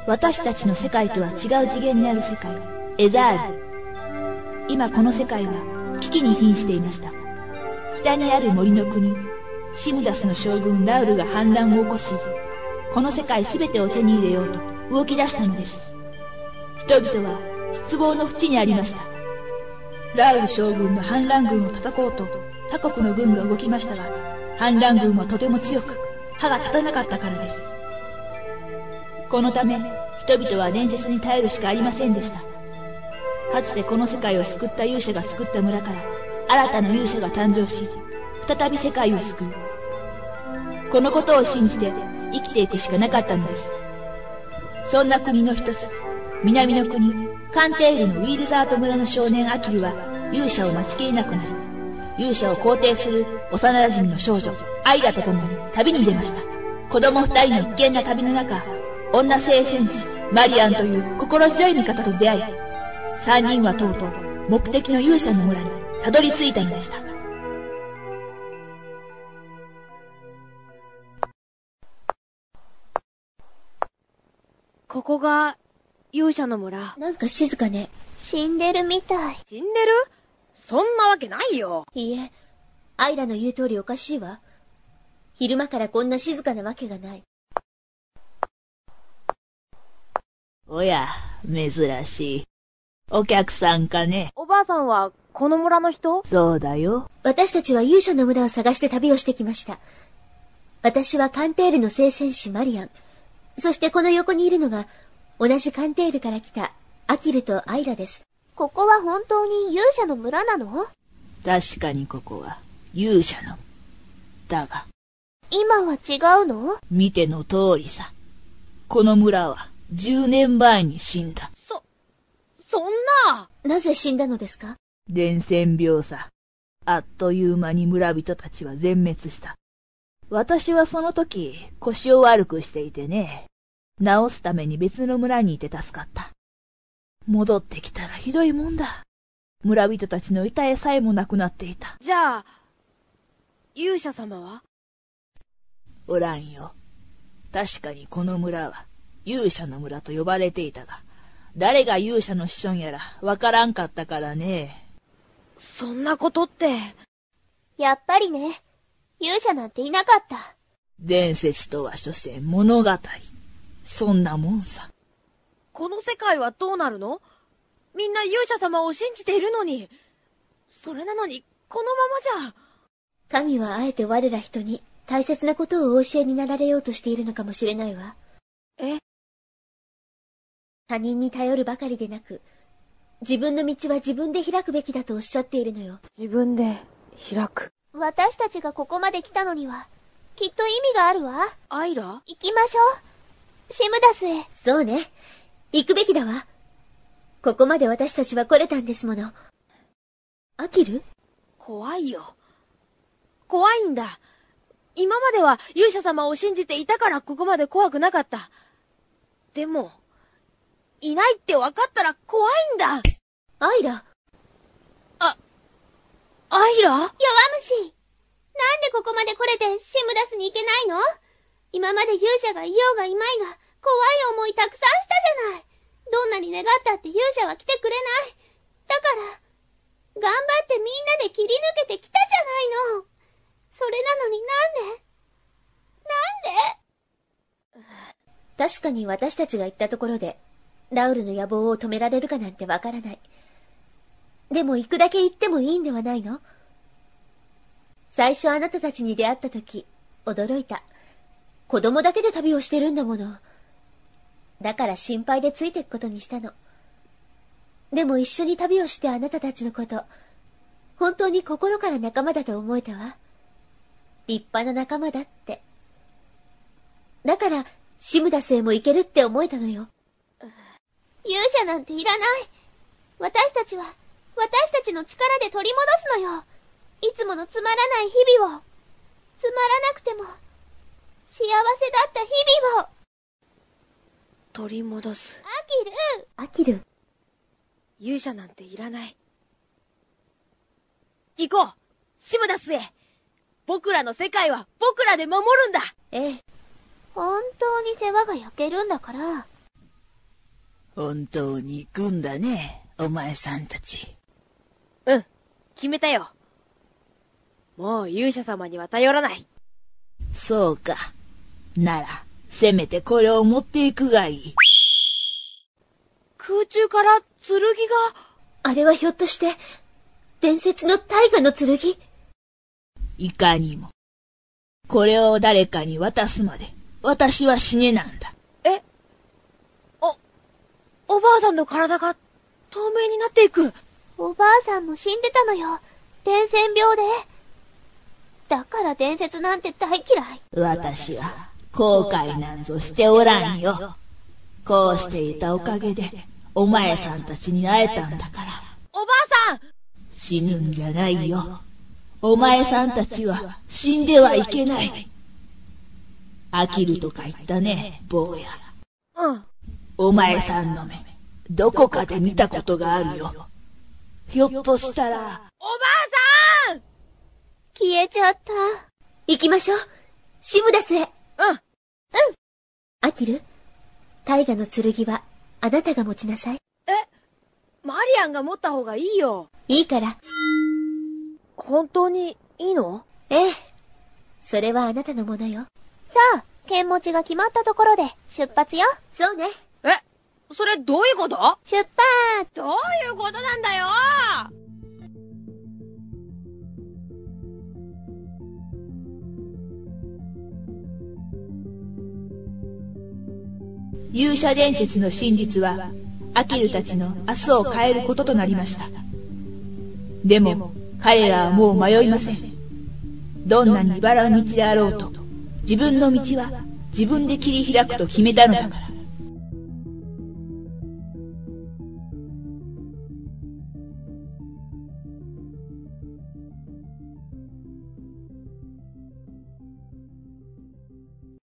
私たちの世界とは違う次元にある世界、エザール。今この世界は危機に瀕していました。北にある森の国、シムダスの将軍ラウルが反乱を起こし、この世界すべてを手に入れようと動き出したのです。人々は失望の淵にありました。ラウル将軍の反乱軍を叩こうと他国の軍が動きましたが、反乱軍はとても強く歯が立たなかったからです。このため人々は伝説に頼るしかありませんでした。かつてこの世界を救った勇者が作った村から新たな勇者が誕生し、再び世界を救う。このことを信じて生きていくしかなかったのです。そんな国の一つ、南の国カンテールのウィールザート村の少年アキルは勇者を待ちきれなくなり、勇者を肯定する幼馴染の少女アイラと共に旅に出ました。子供二人の危険な旅の中、女聖戦士マリアンという心強い味方と出会い、三人はとうとう目的の勇者の村にたどり着いたのでした。 ここが勇者の村。 なんか静かね。 死んでるみたい。 死んでる？そんなわけないよ。 いいえ、アイラの言う通りおかしいわ。昼間からこんな静かなわけがない。 おや、珍しい。お客さんかね。 おばあさんはこの村の人？ そうだよ。 私たちは勇者の村を探して旅をしてきました。私はカンテールの聖戦士マリアン。そしてこの横にいるのが同じカンテールから来たアキルとアイラです。 ここは本当に勇者の村なの？ 確かにここは勇者の。だが今は違うの？ 見ての通りさ。この村は10年前に死んだ。 そんな。 なぜ死んだのですか？ 伝染病さ。あっという間に村人たちは全滅した。私はその時腰を悪くしていてね、治すために別の村にいて助かった。戻ってきたらひどいもんだ。村人たちの痛えさえもなくなっていた。 じゃあ勇者様は？ おらんよ。確かにこの村は勇者の村と呼ばれていたが、誰が勇者の子孫やらわからんかったからね。 そんなことって。 やっぱりね、勇者なんていなかった。 伝説とは所詮物語。そんなもんさ。 この世界はどうなるの？みんな勇者様を信じているのに。それなのにこのままじゃ。 神はあえて我ら人に大切なことをお教えになられようとしているのかもしれないわ。 え？ 他人に頼るばかりでなく、自分の道は自分で開くべきだとおっしゃっているのよ。 自分で開く。 私たちがここまで来たのにはきっと意味があるわ。 アイラ？ 行きましょう。シムダスへ。 そうね。行くべきだわ。ここまで私たちは来れたんですもの。アキル？ 怖いよ。怖いんだ。今までは勇者様を信じていたからここまで怖くなかった。でもいないって分かったら怖いんだ。 アイラ。 アイラ？ 弱虫。なんでここまで来れてシムダスに行けないの？今まで勇者がいようがいまいが怖い思いたくさんしたじゃない。どんなに願ったって勇者は来てくれない。だから頑張ってみんなで切り抜けてきたじゃないの。それなのになんで確かに私たちが行ったところでラウルの野望を止められるかなんてわからない。でも行くだけ行ってもいいんではないの？最初あなたたちに出会った時驚いた。子供だけで旅をしてるんだもの。だから心配でついてくことにしたの。でも一緒に旅をしてあなたたちのこと本当に心から仲間だと思えたわ。立派な仲間だって。だからシムダスへも行けるって思えたのよ。 勇者なんていらない。私たちは私たちの力で取り戻すのよ。いつものつまらない日々を。つまらなくても幸せだった日々を取り戻す。 アキル。 勇者なんていらない。行こう、シムダスへ。僕らの世界は僕らで守るんだ。 ええ。 本当に世話が焼けるんだから。 本当に行くんだね、お前さんたち。 うん、決めたよ。もう勇者様には頼らない。 そうか。なら、せめてこれを持っていくがいい。 空中から剣が。 あれはひょっとして、伝説の大河の剣？ いかにも。これを誰かに渡すまで、私は死ねなんだ。 え？おばあさんの体が透明になっていく。 おばあさんも死んでたのよ。伝染病で。だから伝説なんて大嫌い。 私は後悔なんぞしておらんよ。こうしていたおかげで、お前さんたちに会えたんだから。 おばあさん！ 死ぬんじゃないよ。お前さんたちは死んではいけない。飽きるとか言ったね、坊や。 うん。 お前さんの目、どこかで見たことがあるよ。ひょっとしたら。おばあさん！ 消えちゃった。 行きましょう。シムダスへ。アキル、大河の剣はあなたが持ちなさい。 マリアンが持った方がいいよ。 いいから。 本当にいいの？ ええ。それはあなたのものよ。 さあ、剣持ちが決まったところで出発よ。 そうね。 それどういうこと？ 出発！ どういうことなんだよ！ 勇者伝説の真実は、アキルたちの明日を変えることとなりました。でも、彼らはもう迷いません。どんなに茨の道であろうと、自分の道は自分で切り開くと決めたのだから。